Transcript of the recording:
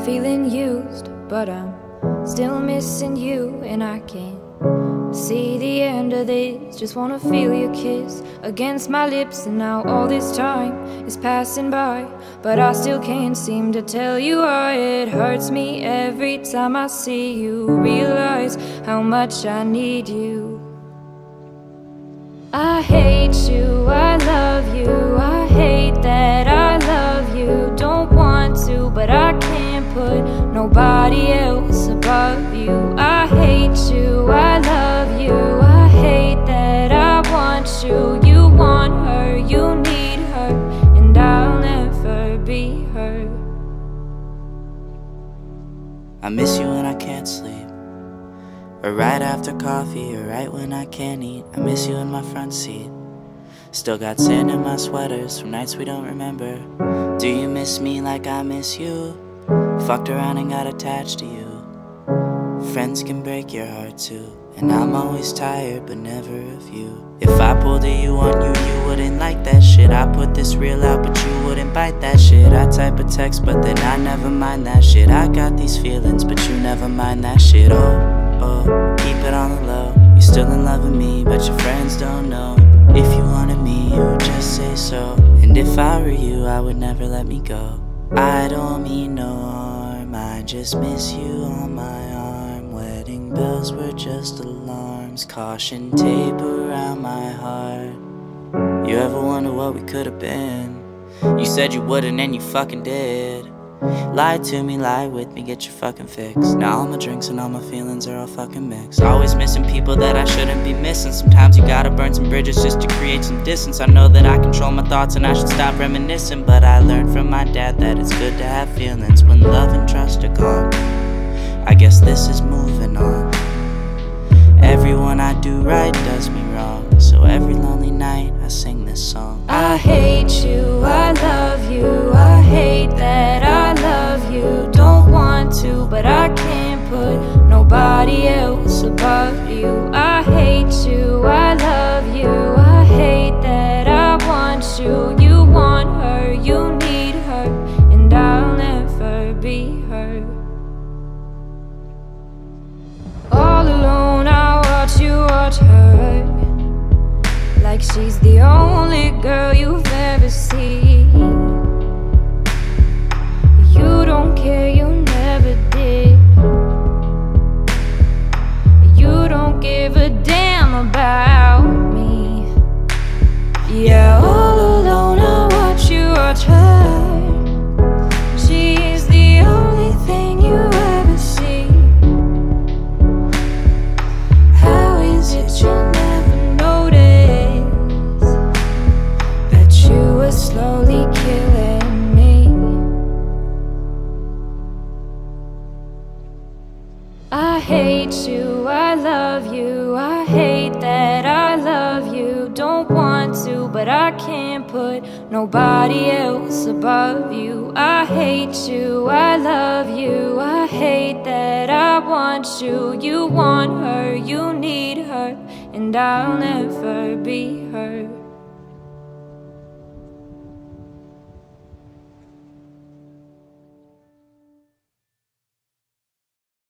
feeling used, but I'm still missing you, and I can't see the end of this. Just wanna feel your kiss against my lips, and now all this time is passing by, but I still can't seem to tell you why. It hurts me every time I see you, realize how much I need you. I hate you, I love you, I hate that I love you. Don't want to, but I can't put nobody else above you. I hate you, I love you, I hate that I want you. You want her, you need her, and I'll never be her. I miss you when I can't sleep, or right after coffee, or right when I can't eat. I miss you in my front seat. Still got sand in my sweaters from nights we don't remember. Do you miss me like I miss you? Fucked around and got attached to you. Friends can break your heart too, and I'm always tired but never of you. If I pulled a you on you, you wouldn't like that shit. I put this reel out but you wouldn't bite that shit. I type a text but then I never mind that shit. I got these feelings but you never mind that shit. Oh, keep it on the low. You're still in love with me but your friends don't know. If you wanted me, you would just say so, and if I were you, I would never let me go. I don't mean no harm, I just miss you on my arm. Wedding bells were just alarms, caution tape around my heart. You ever wonder what we could have been? You said you wouldn't and you fucking did. Lie to me, lie with me, get your fucking fix. Now all my drinks and all my feelings are all fucking mixed. Always missing people that I shouldn't be missing. Sometimes you gotta burn some bridges just to create some distance. I know that I control my thoughts and I should stop reminiscing, but I learned from my dad that it's good to have feelings when love and trust are gone. I guess this is moving on. Everyone I do right does me wrong, so every lonely night I sing this song. I hate you, I love you, I hate that I love you. Don't want to, but I can't put nobody else above you. I hate you, I love you, I hate that I want you. You want her, you need her, and I'll never be her. All alone I watch you watch her, like she's the only girl you've ever seen. You don't care, you never did. You don't give a damn about me. Yeah, all alone I watch you watch her. She's the only thing you ever see. How is it you never notice that you were slowly killing me? I hate you, I love you, I hate that I love you. Don't want to, but I can't put nobody else above you. I hate you, I love you, I hate that I want you. You want her, you need her, and I'll never be her.